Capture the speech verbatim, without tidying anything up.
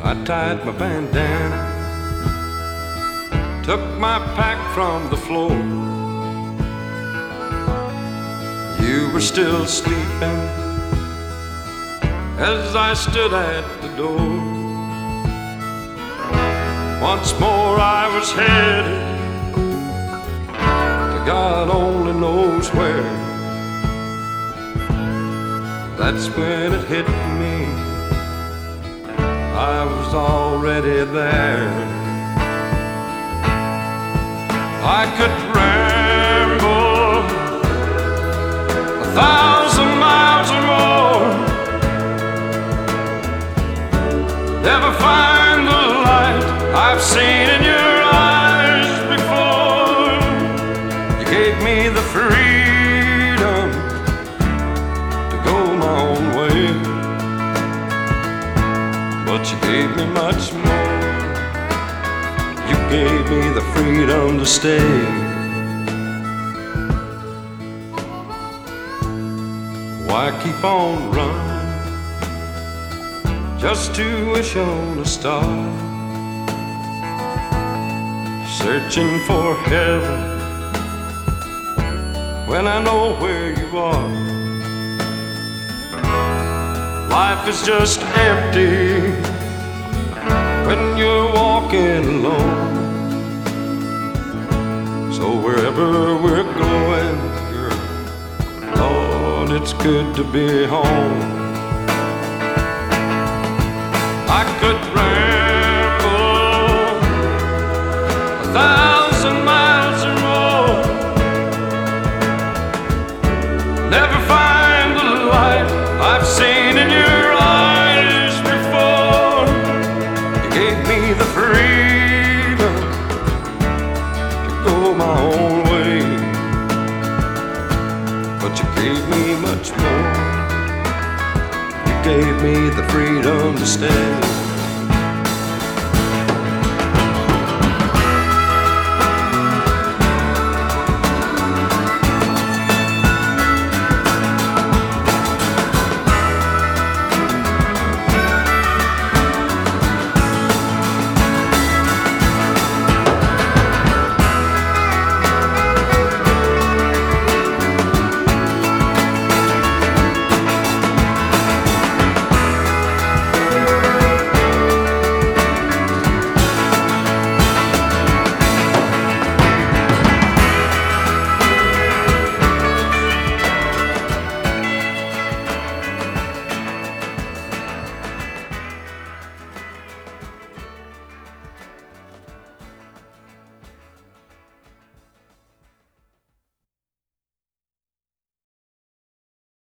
I tied my bandana, took my pack from the floor. You were still sleeping as I stood at the door. Once more I was headed to God only knows where. That's when it hit me, I was already there. I could ramble a thousand miles or more, never find the light I've seen in your eyes before. You gave me the freedom to go my own way, but you gave me much more. You gave me the freedom to stay. Why keep on running just to wish on a star, searching for heaven when I know where you are? Life is just empty when you're walking alone. So wherever we're going, girl, Lord, it's good to be home. I could ramble a thousand miles or more, never find the light I've seen in your eyes before. You gave me the freedom to go my own way, but you gave me much more. You gave me the freedom to stay.